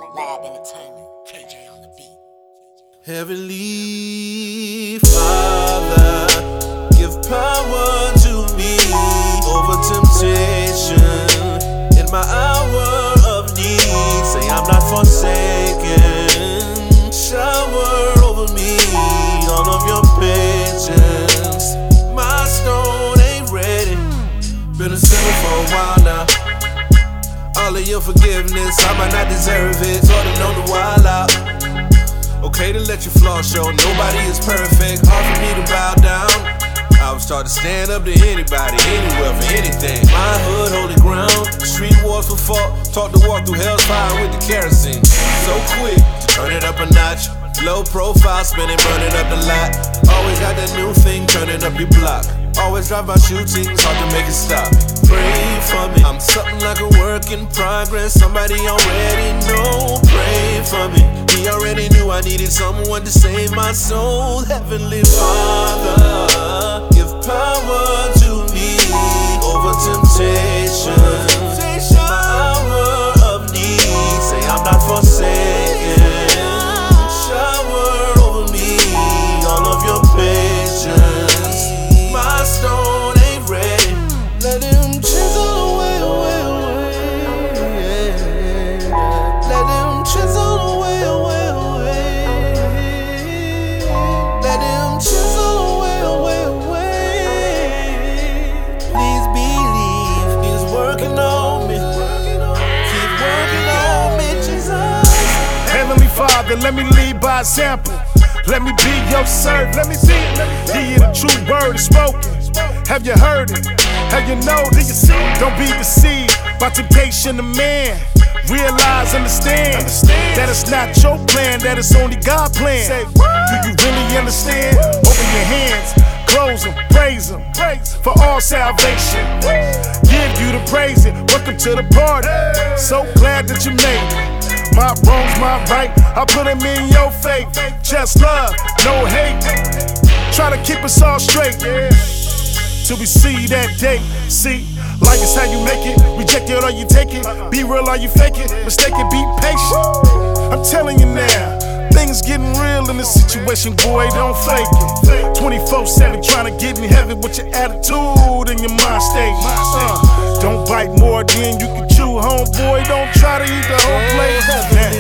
Lab Entertainment, KJ on the beat. Heavenly Father, give power to me over temptation in my hour of need. Say I'm not forsaken. Shower over me all of your patience. My stone ain't ready. Been a sinner for a while now. All of your forgiveness, I might not deserve it. Sort of know the wild out. Okay to let your flaws show, nobody is perfect. Hard for me to bow down. I was taught to stand up to anybody, anywhere, for anything. My hood, holy ground. Street wars for fought. Taught to walk through hell's fire with the kerosene. So quick to turn it up a notch. Low profile, spinning, burning up the lot. Always got that new thing, turning up your block. Always drive by shootings, hard to make it stop. Pray for me, I'm something like a work in progress. Somebody already know, pray for me. He already knew I needed someone to save my soul. Heavenly Father, give power to me over temptation. My hour of need, say I'm not forsaken. Shower over me all of your patience. My stone ain't ready. Let him chisel away, away, away. Let him chisel away, away, away. Let him chisel away, away, away. Please believe he's working on me. Keep working on me, Jesus. Heavenly Father, let me lead by example. Let me be your servant. Let me hear the true word is spoken. Have you heard it? Have you know? Do you see? Don't be deceived by temptation of man. Realize, understand that it's not your plan, that it's only God's plan. Do you really understand? Open your hands, close them, praise Him for all salvation. Give you the praise it. Welcome to the party. So glad that you made it. My wrongs, my right, I put them in your faith. Just love, no hate. Try to keep us all straight till we see that day. See, life is how you make it. Reject it or you take it. Be real or you fake it. Mistake it, be patient. I'm telling you now, things getting real in this situation, boy, don't fake it. 24/7 trying to get in heaven with your attitude and your mind state. Don't bite more than you can chew, homeboy. Don't try to eat the whole plate.